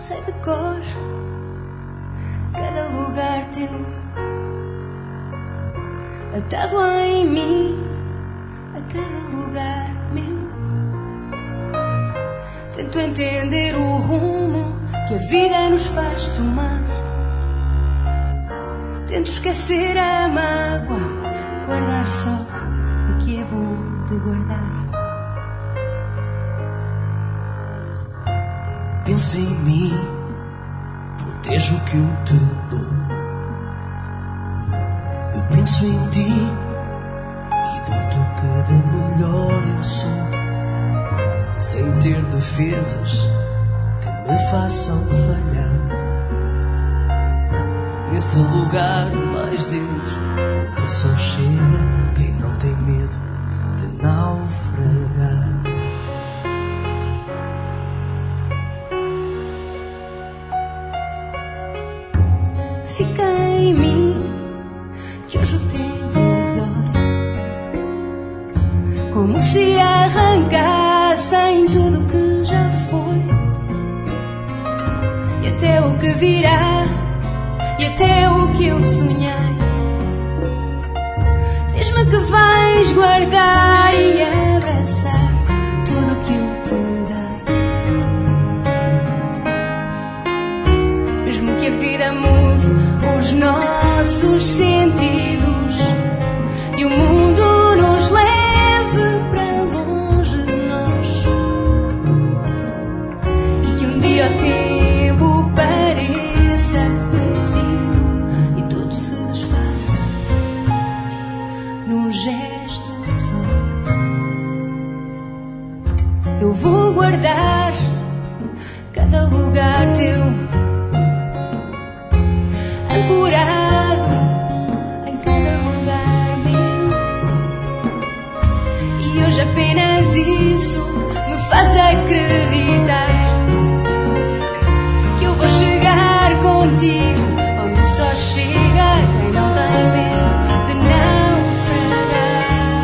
sei de cor cada lugar teu, atado em mim a cada lugar meu. Tento entender o rumo que a vida nos faz tomar. Tento esquecer a mágoa, guardar só o que é bom de guardar. Pensa em mim, proteja o que eu te dou. Eu penso em ti e dou-te o que de melhor eu sou, sem ter defesas que me façam falhar. Nesse lugar mais dentro, onde só chega quem não tem medo de naufragar. Fica em mim, que hoje o tempo dói, como se arrancassem tudo que já foi, e até o que virá, e até o que eu sonhei. Diz-me que vais guardar e abraçar tudo o que eu te dei. Mesmo que a vida mude os nossos sentidos e o mundo nos leve para longe de nós, e que um dia o tempo pareça perdido e tudo se desfaça num gesto só. Eu vou guardar cada lugar teu, ancorado em cada lugar meu. E hoje apenas isso me faz acreditar que eu vou chegar contigo onde só chega quem não tem medo de naufragar.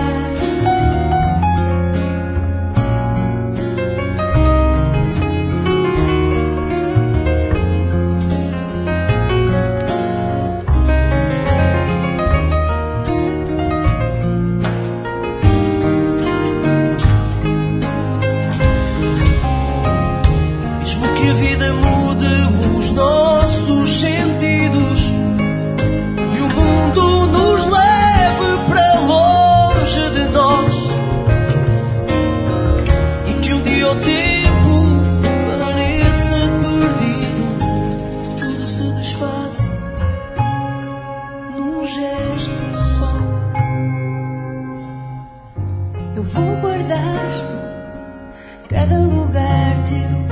Que a vida mude os nossos sentidos e o mundo nos leve para longe de nós, e que um dia o tempo pareça perdido, tudo se desfaça num gesto só. Eu vou guardar cada lugar teu,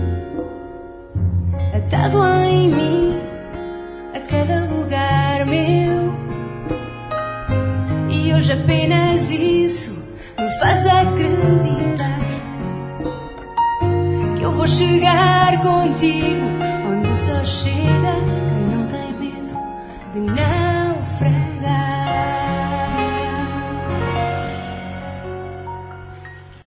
atado em mim a cada lugar meu. E hoje apenas isso me faz acreditar que eu vou chegar contigo onde só chega